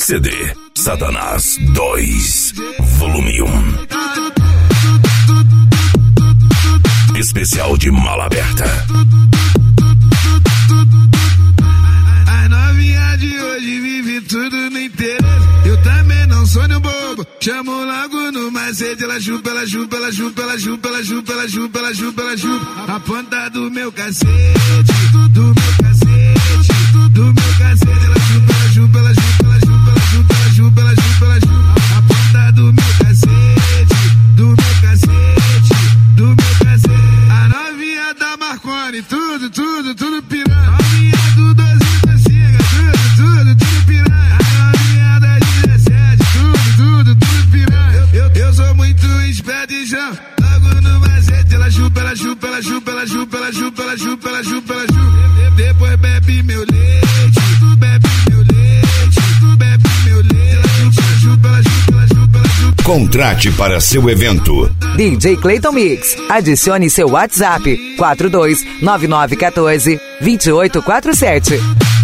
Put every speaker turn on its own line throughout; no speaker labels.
CD Satanás 2, volume 1. Especial de mala aberta.
A novinha de hoje vive tudo no interesse. Eu também não sou nenhum bobo. Chamo logo no macete. Ela chupa, ela chupa, ela chupa, ela chupa, ela chupa, ela chupa, ela chupa, ela chupa. A ponta do meu cacete, do meu cacete, do meu cacete. Ela chupa, ela chupa, ela chupa, ela chupa, ela chupa, ela chupa, ela chupa, ela chupa. A ponta do meu cacete, do meu cacete, do meu cacete. A novinha da Marconi, tudo, tudo, tudo piranha. Novinha do 12 da Ciga, tudo, tudo piranha. A novinha da 17, tudo piranha. Eu sou muito esperto e já logo no macete. Ela chupa, ela chupa, ela chupa, ela chupa, ela chupa, ela chupa, ela chupa, ela chupa. Depois bebe meu leite, bebe meu leite, bebe meu leite. Ela chupa, ela chupa, ela chupa, ela chupa.
Contrate para seu evento.
DJ Clayton Mix. Adicione seu WhatsApp 4299142847.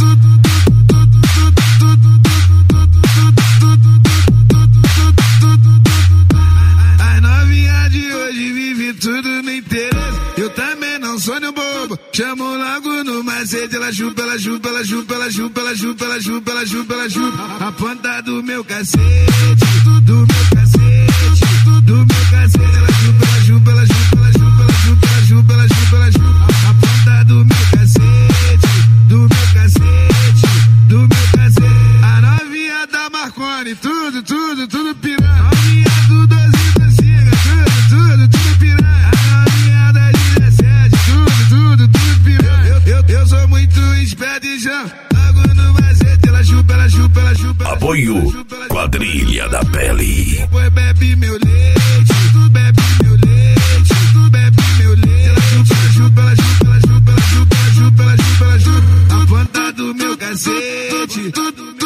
A novinha de hoje vive tudo no interesse. Eu também não sou nenhum bobo. Chamo logo no macete. Ela chupa, ela chupa, ela chupa, ela chupa, ela chupa, ela chupa, ela chupa, ela chupa. A ponta do meu cacete, do meu cacete, do meu cacete. Ela chupa, ela chupa, ela chupa, ela chupa, ela chupa, ela chupa, ela chupa, ela chupa. A ponta do meu cacete, do meu cacete, do meu cacete. A novinha da Marconi, tudo, tudo, tudo piranha. Novinha do 12 da Ciga, tudo piranha. A novinha da 17, tudo piranha. Eu sou muito esperto e já logo no macete. Ela chupa, ela chupa, ela chupa.
Apoio Quadrilha da Pele.
Depois bebe meu leite, bebe meu leite, bebe meu leite. Ela chupa, ela chupa, ela chupa, ela chupa, ela chupa, ela chupa, ela chupa. A ponta do meu cacete,